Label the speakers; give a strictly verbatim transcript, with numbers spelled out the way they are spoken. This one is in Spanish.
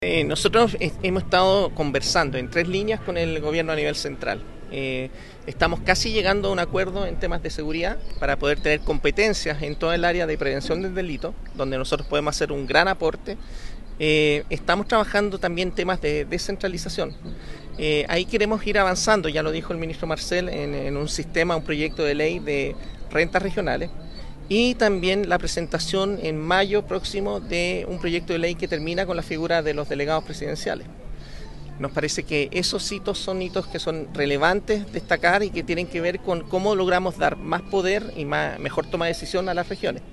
Speaker 1: Eh, nosotros hemos estado conversando en tres líneas con el gobierno a nivel central. Eh, estamos casi llegando a un acuerdo en temas de seguridad para poder tener competencias en todo el área de prevención del delito, donde nosotros podemos hacer un gran aporte. Eh, estamos trabajando también temas de descentralización. Eh, ahí queremos ir avanzando, ya lo dijo el ministro Marcel, en, en un sistema, un proyecto de ley de rentas regionales. Y también la presentación en mayo próximo de un proyecto de ley que termina con la figura de los delegados presidenciales. Nos parece que esos hitos son hitos que son relevantes destacar y que tienen que ver con cómo logramos dar más poder y más, mejor toma de decisión a las regiones.